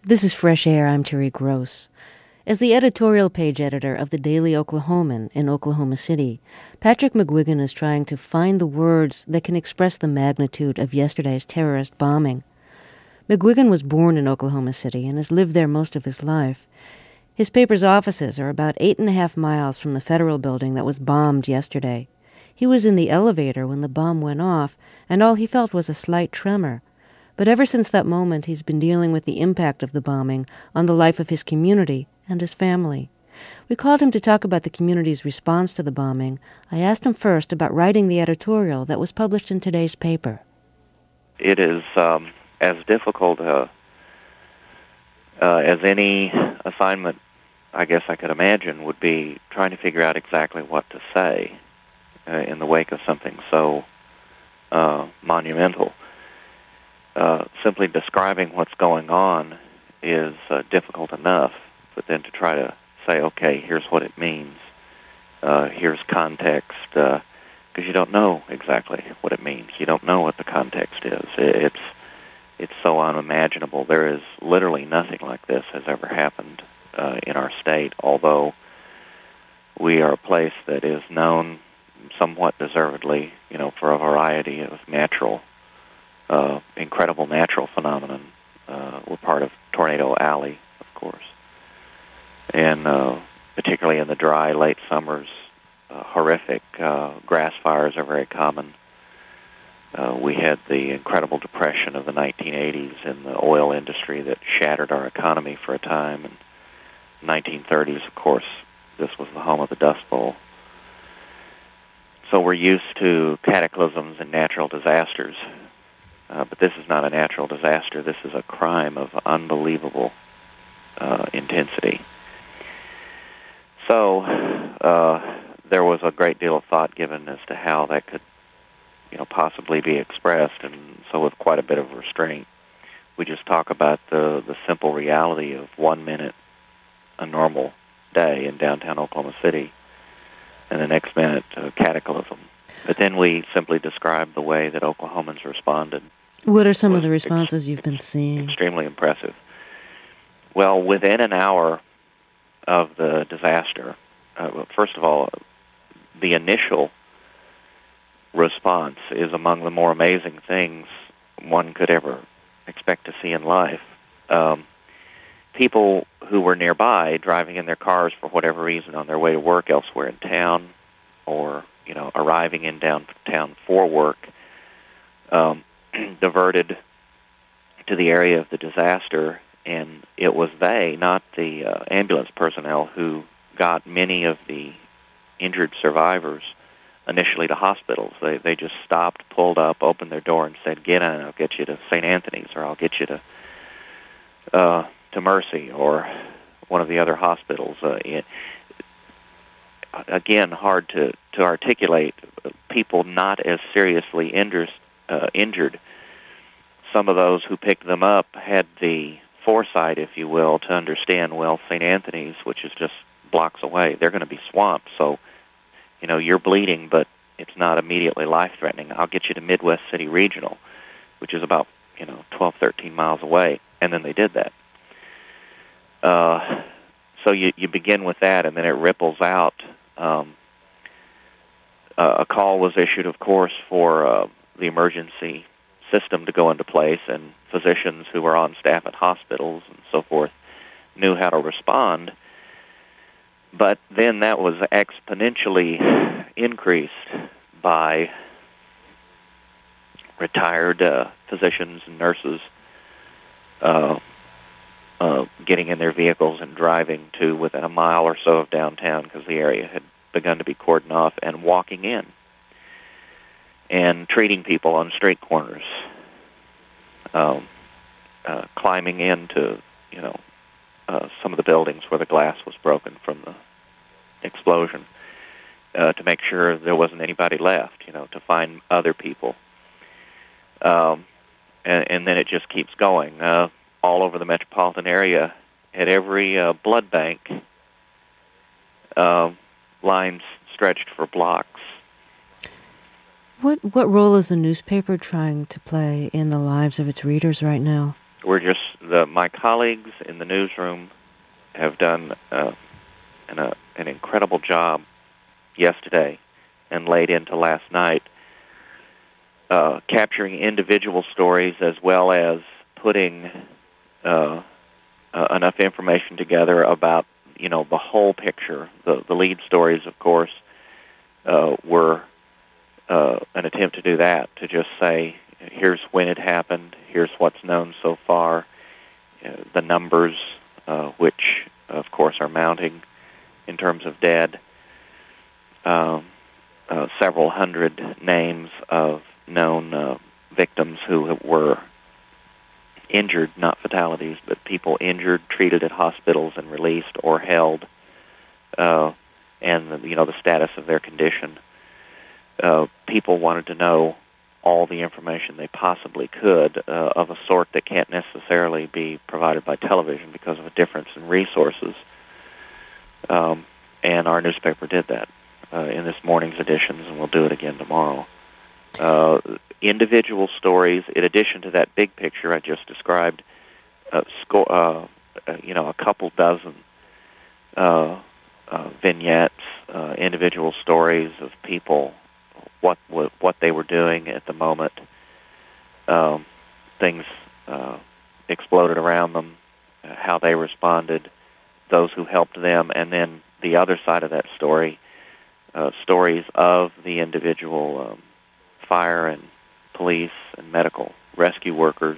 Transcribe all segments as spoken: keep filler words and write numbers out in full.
This is Fresh Air. I'm Terry Gross. As the editorial page editor of the Daily Oklahoman in Oklahoma City, Patrick McGuigan is trying to find the words that can express the magnitude of yesterday's terrorist bombing. McGuigan was born in Oklahoma City and has lived there most of his life. His paper's offices are about eight and a half miles from the federal building that was bombed yesterday. He was in the elevator when the bomb went off, and all he felt was a slight tremor. But ever since that moment, he's been dealing with the impact of the bombing on the life of his community and his family. We called him to talk about the community's response to the bombing. I asked him first about writing the editorial that was published in today's paper. It is um, as difficult uh, uh, as any assignment, I guess I could imagine, would be trying to figure out exactly what to say uh, in the wake of something so uh, monumental. Uh, simply describing what's going on is uh, difficult enough, but then to try to say, okay, here's what it means, uh, here's context, because uh, you don't know exactly what it means. You don't know what the context is. It's it's so unimaginable. There is literally nothing like this has ever happened uh, in our state, although we are a place that is known somewhat deservedly, you know, for a variety of natural Uh, incredible natural phenomenon. Uh, we're part of Tornado Alley, of course. And uh, particularly in the dry, late summers, uh, horrific uh, grass fires are very common. Uh, we had the incredible depression of the nineteen eighties in the oil industry that shattered our economy for a time. And nineteen thirties, of course, this was the home of the Dust Bowl. So we're used to cataclysms and natural disasters. Uh, but this is not a natural disaster. This is a crime of unbelievable uh, intensity. So uh, there was a great deal of thought given as to how that could, you know, possibly be expressed, and so with quite a bit of restraint, we just talk about the the simple reality of one minute a normal day in downtown Oklahoma City, and the next minute a cataclysm. But then we simply describe the way that Oklahomans responded. What are some of the responses you've been seeing? Extremely impressive. Well, within an hour of the disaster, uh, first of all, the initial response is among the more amazing things one could ever expect to see in life. Um, people who were nearby, driving in their cars for whatever reason on their way to work elsewhere in town, or you know, arriving in downtown for work, um, diverted to the area of the disaster, and it was they, not the uh, ambulance personnel, who got many of the injured survivors initially to hospitals. They they just stopped, pulled up, opened their door, and said, "Get in, I'll get you to Saint Anthony's, or I'll get you to uh, to Mercy, or one of the other hospitals." Uh, it, again, hard to, to articulate. People not as seriously injured. Uh, injured. Some of those who picked them up had the foresight, if you will, to understand, well, Saint Anthony's, which is just blocks away, they're going to be swamped. So, you know, you're bleeding, but it's not immediately life-threatening. I'll get you to Midwest City Regional, which is about, you know, twelve, thirteen miles away. And then they did that. Uh, so you, you begin with that, and then it ripples out. Um, uh, a call was issued, of course, for uh, the emergency system to go into place, and physicians who were on staff at hospitals and so forth knew how to respond. But then that was exponentially increased by retired uh, physicians and nurses uh, uh, getting in their vehicles and driving to within a mile or so of downtown, because the area had begun to be cordoned off, and walking in and treating people on street corners, um, uh, climbing into, you know, uh, some of the buildings where the glass was broken from the explosion, uh, to make sure there wasn't anybody left, you know, to find other people. Um, and, and then it just keeps going. Uh, all over the metropolitan area, at every uh, blood bank, uh, lines stretched for blocks. What what role is the newspaper trying to play in the lives of its readers right now? We're just the, my colleagues in the newsroom have done uh, an, uh, an incredible job yesterday and late into last night, uh, capturing individual stories as well as putting uh, uh, enough information together about, you know, the whole picture. The, the lead stories, of course, uh, were uh, an attempt to do that, to just say, here's when it happened, here's what's known so far, uh, the numbers, uh, which, of course, are mounting in terms of dead. Um, uh, several hundred names of known uh, victims who were injured, not fatalities, but people injured, treated at hospitals and released or held, uh, and, you know, the status of their condition. Uh, people wanted to know all the information they possibly could, uh, of a sort that can't necessarily be provided by television because of a difference in resources. Um, and our newspaper did that uh, in this morning's editions, and we'll do it again tomorrow. Uh, individual stories, in addition to that big picture I just described, uh, sco- uh, uh, you know, a couple dozen uh, uh, vignettes, uh, individual stories of people, what what they were doing at the moment. Um, things uh, exploded around them, uh, how they responded, those who helped them, and then the other side of that story, uh, stories of the individual um, fire and police and medical rescue workers,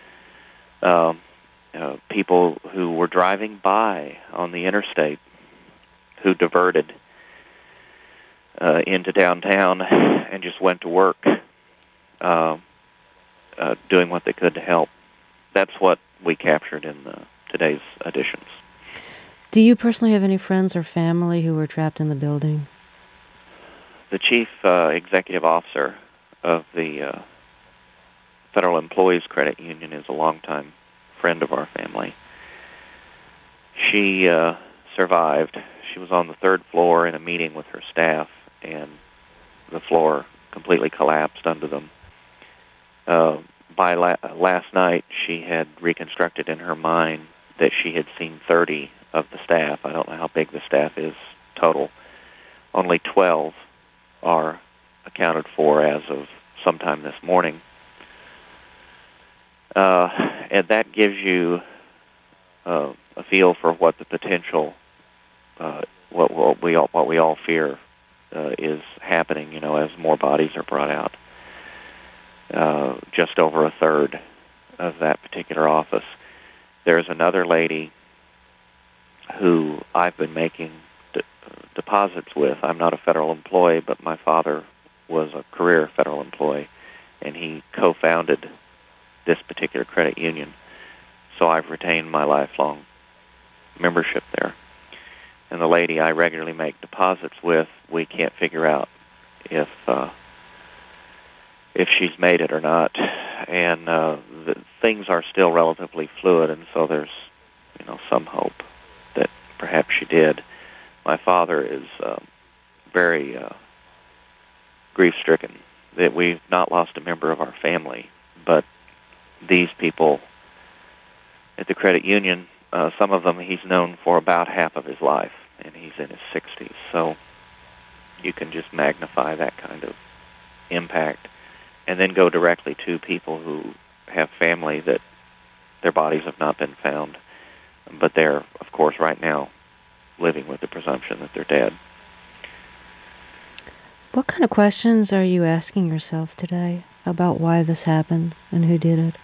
um, uh, people who were driving by on the interstate who diverted uh, into downtown and just went to work, uh, uh, doing what they could to help. That's what we captured in the, today's editions. Do you personally have any friends or family who were trapped in the building? The chief uh, executive officer of the uh, Federal Employees Credit Union is a longtime friend of our family. She uh, survived. She was on the third floor in a meeting with her staff, and the floor completely collapsed under them. Uh, by la- last night, she had reconstructed in her mind that she had seen thirty of the staff. I don't know how big the staff is total. Only twelve are accounted for as of sometime this morning. Uh, and that gives you uh, a feel for what the potential, uh, what, what we all, what we all fear uh, is happening. You know, as more bodies are brought out. Uh, just over a third of that particular office. There's another lady who I've been making de- deposits with. I'm not a federal employee, but my father was a career federal employee, and he co-founded this particular credit union. So I've retained my lifelong membership there. And the lady I regularly make deposits with, we can't figure out if uh, if she's made it or not. And uh, the, things are still relatively fluid, and so there's, you know, some hope that perhaps she did. My father is uh, very uh, grief-stricken that we've not lost a member of our family, but these people at the credit union, uh, some of them he's known for about half of his life, and he's in his sixties. So you can just magnify that kind of impact and then go directly to people who have family that their bodies have not been found, but they're, of course, right now living with the presumption that they're dead. What kind of questions are you asking yourself today about why this happened and who did it?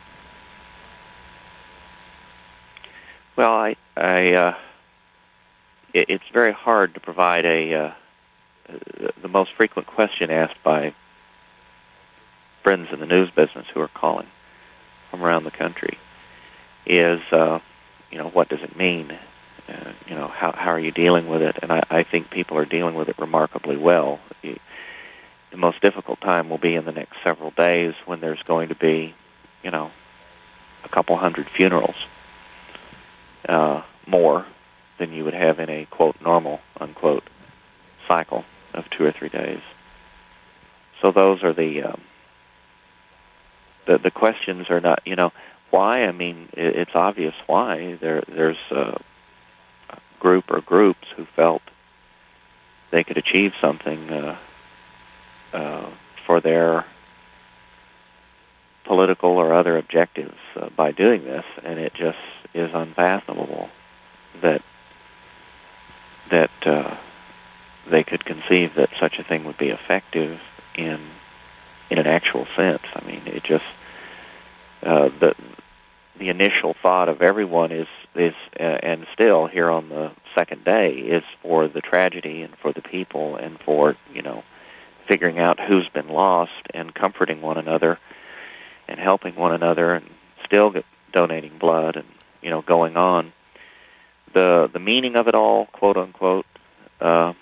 Well, I, I, uh, it, it's very hard to provide a, uh, the most frequent question asked by friends in the news business who are calling from around the country is, uh, you know, what does it mean? Uh, you know, how how are you dealing with it? And I, I think people are dealing with it remarkably well. You, the most difficult time will be in the next several days when there's going to be, you know, a couple hundred funerals, uh, more than you would have in a, quote, normal, unquote, cycle of two or three days. So those are the... Um, The, the questions are not, you know, why? I mean, it, it's obvious why. There, there's a group or groups who felt they could achieve something uh, uh, for their political or other objectives uh, by doing this, and it just is unfathomable that that uh, they could conceive that such a thing would be effective in in an actual sense. I mean, it just uh, the the initial thought of everyone is is uh, and still here on the second day is for the tragedy and for the people and for, you know, figuring out who's been lost and comforting one another and helping one another and still get, donating blood and, you know, going on. The the meaning of it all, quote unquote, uh,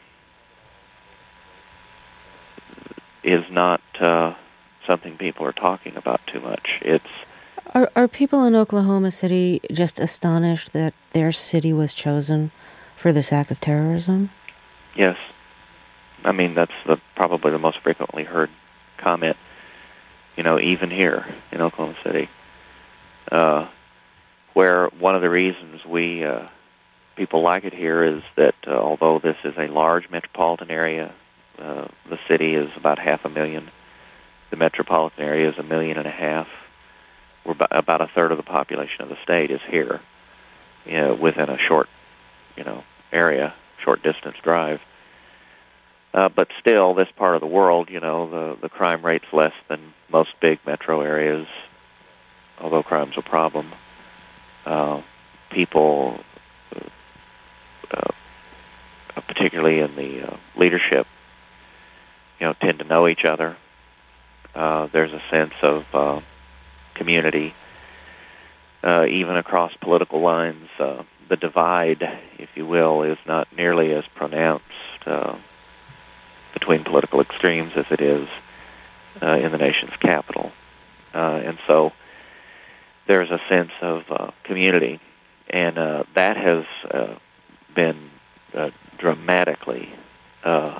is not uh, something people are talking about too much. It's Are are people in Oklahoma City just astonished that their city was chosen for this act of terrorism? Yes. I mean, that's the, probably the most frequently heard comment, you know, even here in Oklahoma City, uh, where one of the reasons we uh, people like it here is that uh, although this is a large metropolitan area, uh, the city is about half a million. The metropolitan area is a million and a half. We're about a third of the population of the state is here, you know, within a short, you know, area, short distance drive. Uh, but still, this part of the world, you know, the, the crime rate's less than most big metro areas, although crime's a problem. Uh, people, uh, particularly in the uh, leadership, you know, tend to know each other. Uh, there's a sense of uh, community, uh, even across political lines. Uh, the divide, if you will, is not nearly as pronounced uh, between political extremes as it is uh, in the nation's capital. Uh, and so there's a sense of uh, community, and uh, that has uh, been uh, dramatically uh,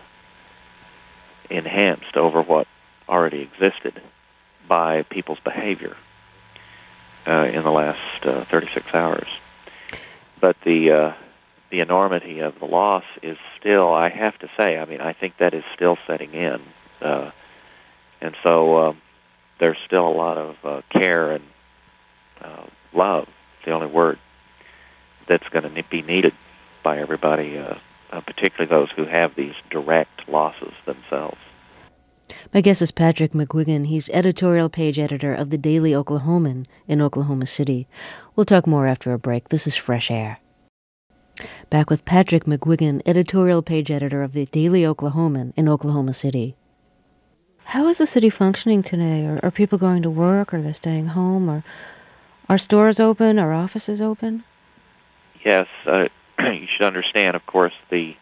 enhanced over what already existed by people's behavior uh, in the last uh, thirty-six hours. But the uh, the enormity of the loss is still, I have to say, I mean, I think that is still setting in. Uh, and so uh, there's still a lot of uh, care and uh, love, the only word, that's going to be needed by everybody, uh, uh, particularly those who have these direct losses themselves. My guest is Patrick McGuigan. He's editorial page editor of the Daily Oklahoman in Oklahoma City. We'll talk more after a break. This is Fresh Air. Back with Patrick McGuigan, editorial page editor of the Daily Oklahoman in Oklahoma City. How is the city functioning today? Are, are people going to work? Are they staying home? Or are stores open? Are offices open? Yes, uh, you should understand, of course, the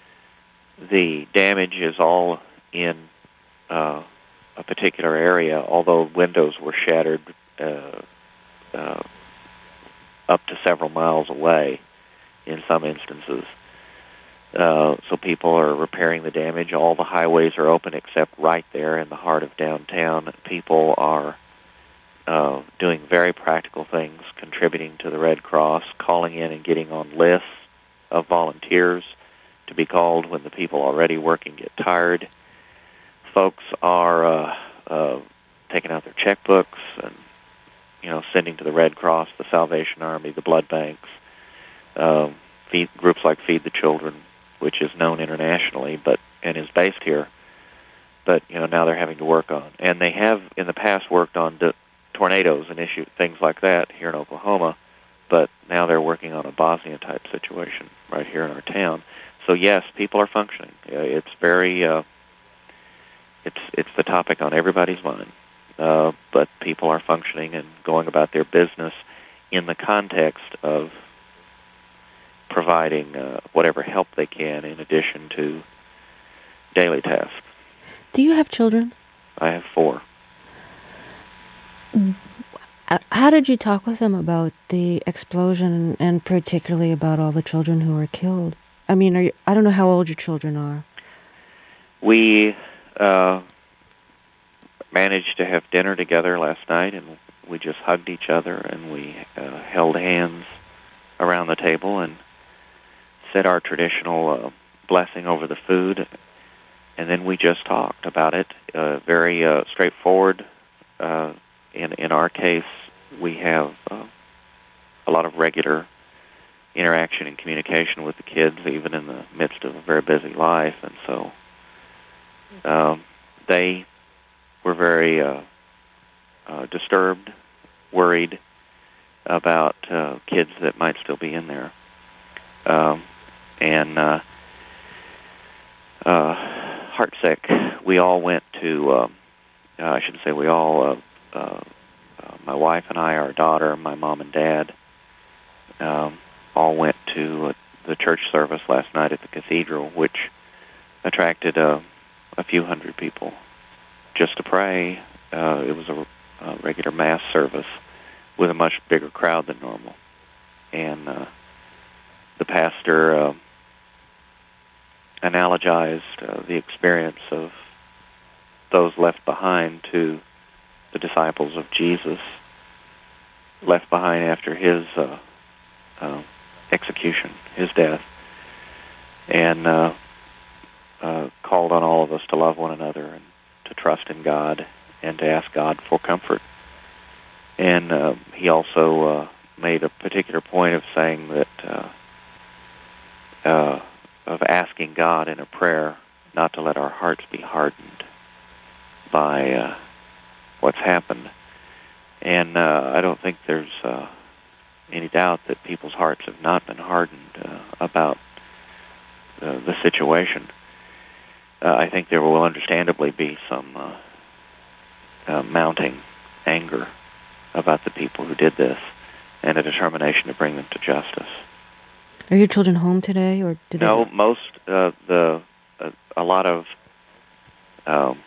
the damage is all in Uh, a particular area, although windows were shattered uh, uh, up to several miles away in some instances. Uh, so people are repairing the damage. All the highways are open except right there in the heart of downtown. People are uh, doing very practical things, contributing to the Red Cross, calling in and getting on lists of volunteers to be called when the people already working get tired. Folks are uh, uh, taking out their checkbooks and, you know, sending to the Red Cross, the Salvation Army, the blood banks, uh, feed, groups like Feed the Children, which is known internationally, but and is based here. But you know, now they're having to work on, and they have in the past worked on d- tornadoes and issue things like that here in Oklahoma. But now they're working on a Bosnia type situation right here in our town. So yes, people are functioning. Uh, it's very uh, It's it's the topic on everybody's mind, uh, but people are functioning and going about their business in the context of providing uh, whatever help they can in addition to daily tasks. Do you have children? I have four. How did you talk with them about the explosion and particularly about all the children who were killed? I mean, are you, I don't know how old your children are. We... Uh, managed to have dinner together last night, and we just hugged each other, and we uh, held hands around the table and said our traditional uh, blessing over the food, and then we just talked about it. Uh, very uh, straightforward. Uh, in in our case, we have uh, a lot of regular interaction and communication with the kids, even in the midst of a very busy life, and so um, they were very uh, uh, disturbed, worried about uh, kids that might still be in there. Um, and uh, uh, heartsick, we all went to, uh, uh, I should say we all, uh, uh, uh, my wife and I, our daughter, my mom and dad, um, all went to uh, the church service last night at the cathedral, which attracted uh, a few hundred people just to pray. Uh, it was a, a regular mass service with a much bigger crowd than normal. And uh, the pastor uh, analogized uh, the experience of those left behind to the disciples of Jesus, left behind after his uh, uh, execution, his death, and uh, uh, called on all of us to love one another and to trust in God and to ask God for comfort. And uh, he also uh, made a particular point of saying that, uh, uh, of asking God in a prayer not to let our hearts be hardened by uh, what's happened. And uh, I don't think there's uh, any doubt that people's hearts have not been hardened uh, about uh, the situation. Uh, I think there will understandably be some uh, uh, mounting anger about the people who did this, and a determination to bring them to justice. Are your children home today, or did no? they? Most uh, the uh, a lot of um,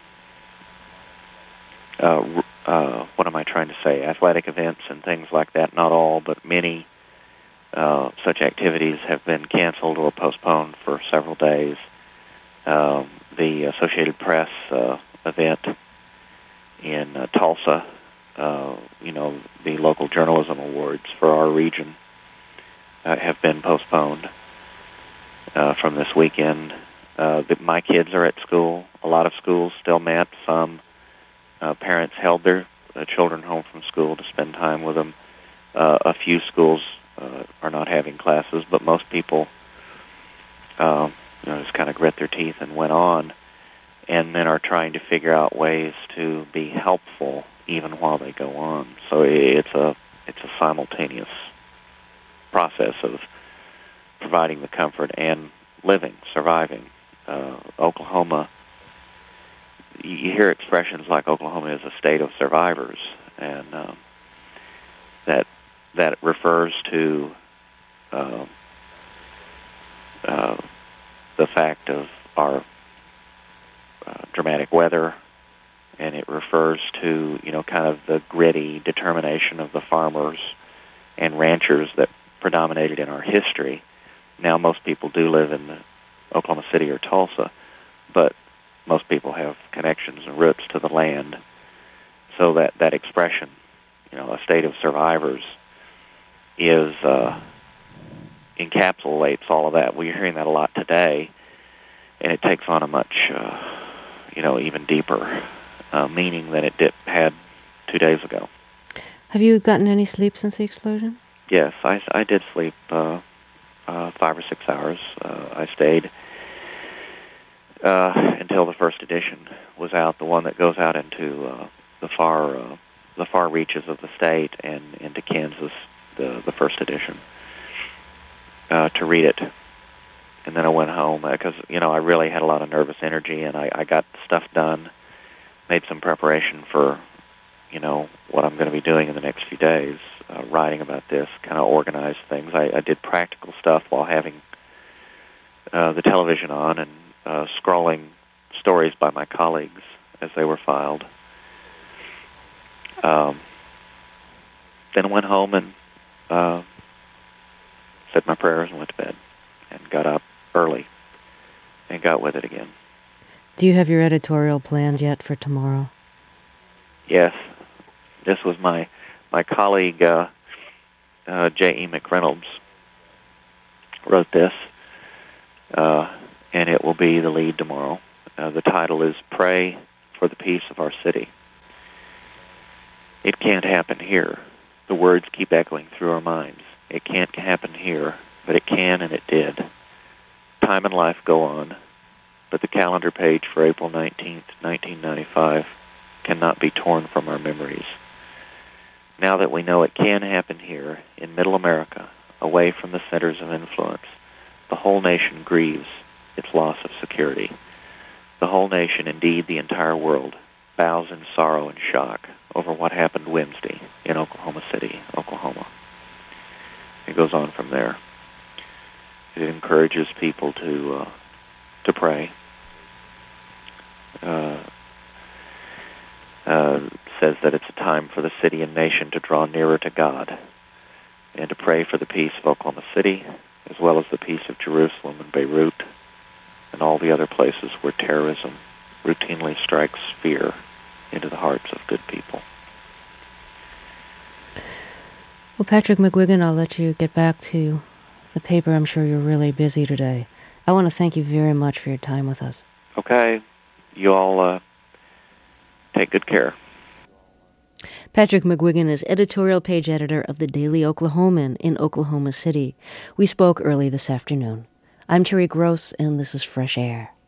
uh, uh, what am I trying to say? Athletic events and things like that. Not all, but many uh, such activities have been canceled or postponed for several days. Um, the Associated Press uh, event in uh, Tulsa. Uh, you know, the local journalism awards for our region uh, have been postponed uh, from this weekend. Uh, the, my kids are at school. A lot of schools still met. Some uh, parents held their uh, children home from school to spend time with them. Uh, a few schools uh, are not having classes, but most people uh, you know, just kind of grit their teeth and went on, and then are trying to figure out ways to be helpful even while they go on. So it's a it's a simultaneous process of providing the comfort and living, surviving. Uh, Oklahoma, you hear expressions like Oklahoma is a state of survivors, and um, that that refers to uh, uh, the fact of our uh, dramatic weather. And it refers to, you know, kind of the gritty determination of the farmers and ranchers that predominated in our history. Now most people do live in Oklahoma City or Tulsa, but most people have connections and roots to the land. So that, that expression, you know, a state of survivors, is uh, encapsulates all of that. We're hearing that a lot today, and it takes on a much, uh, you know, even deeper Uh, meaning than it did, had two days ago. Have you gotten any sleep since the explosion? Yes, I, I did sleep uh, uh, five or six hours. Uh, I stayed uh, until the first edition was out, the one that goes out into uh, the far uh, the far reaches of the state and into Kansas, the the first edition, uh, to read it. And then I went home because you know I really had a lot of nervous energy, and I, I got stuff done. Made some preparation for, you know, what I'm going to be doing in the next few days, uh, writing about this, kind of organized things. I, I did practical stuff while having uh, the television on and uh, scrolling stories by my colleagues as they were filed. Um, then I went home and uh, said my prayers and went to bed and got up early and got with it again. Do you have your editorial planned yet for tomorrow? Yes. This was my my colleague uh, uh, J E McReynolds wrote this, uh, and it will be the lead tomorrow. Uh, the title is Pray for the Peace of Our City. It can't happen here. The words keep echoing through our minds. It can't happen here, but it can, and it did. Time and life go on, but the calendar page for April nineteenth, nineteen ninety-five cannot be torn from our memories. Now that we know it can happen here, in Middle America, away from the centers of influence, the whole nation grieves its loss of security. The whole nation, indeed the entire world, bows in sorrow and shock over what happened Wednesday in Oklahoma City, Oklahoma. It goes on from there. It encourages people to uh, to pray. Uh, uh, says that it's a time for the city and nation to draw nearer to God and to pray for the peace of Oklahoma City, as well as the peace of Jerusalem and Beirut and all the other places where terrorism routinely strikes fear into the hearts of good people. Well, Patrick McGuigan, I'll let you get back to the paper. I'm sure you're really busy today. I want to thank you very much for your time with us. Okay. You all uh, take good care. Patrick McGuigan is editorial page editor of the Daily Oklahoman in Oklahoma City. We spoke early this afternoon. I'm Terry Gross, and this is Fresh Air.